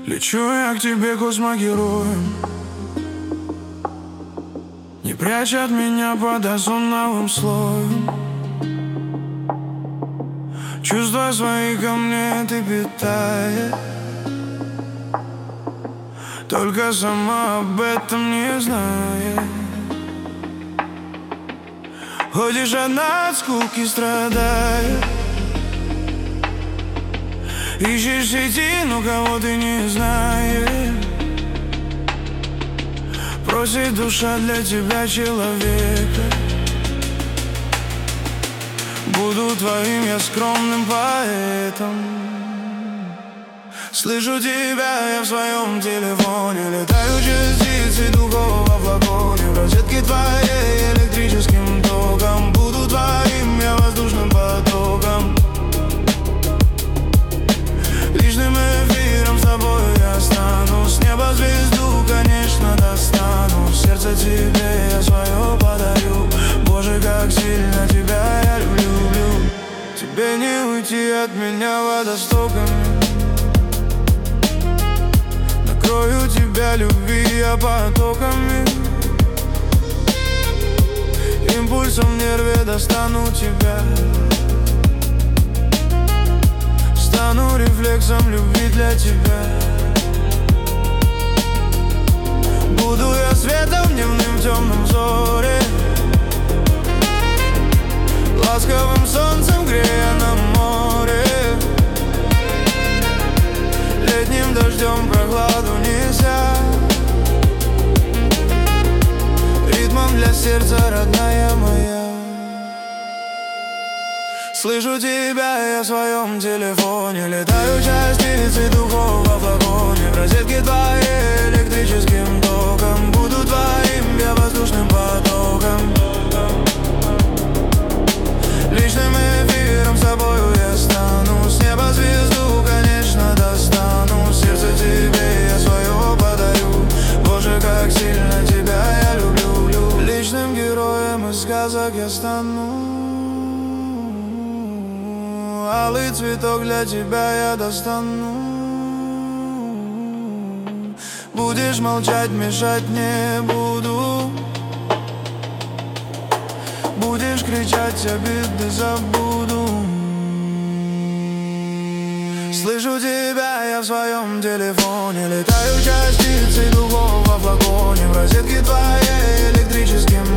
Лечу я к тебе космогероем, не прячь от меня под озоновым слоем. Чувства свои ко мне ты питаешь, только сама об этом не знаешь. Ходишь одна от скуки, страдаешь, ищешь в сети, но кого ты не знаешь. Просит душа для тебя человека. Буду твоим я скромным поэтом. Слышу тебя я в своем телефоне. Летаю частицы духов во флаконе. В розетке твоей электрическим током. Буду твоим я воздушным потоком. Личным эфиром с тобой я стану. С неба звезду, конечно, достану. В сердце тебе я свое подарю. Боже, как сильно тебя я люблю. Тебе не уйти от меня водостоками. Накрою тебя любви я потоками. Импульсом в нерве достану тебя. Стану рефлексом любви для тебя. Буду я светом дневным в темном зоре, ласковым солнцем грея на море, летним дождем прохладу неся, ритмом для сердца, родная моя. Слышу тебя я в своем телефоне. Летаю частицы духов во флаконе. В розетке твоей электрическим током. Буду твоим я воздушным потоком. Личным эфиром с тобою я стану. С неба звезду, конечно, достану. В сердце тебе я свое подарю. Боже, как сильно тебя я люблю. Личным героем из сказок я стану. Алый цветок для тебя я достану. Будешь молчать, мешать не буду. Будешь кричать, обиды забуду. Слышу тебя я в своем телефоне. Летаю частицы духов во флаконе. В розетке твоей электрическим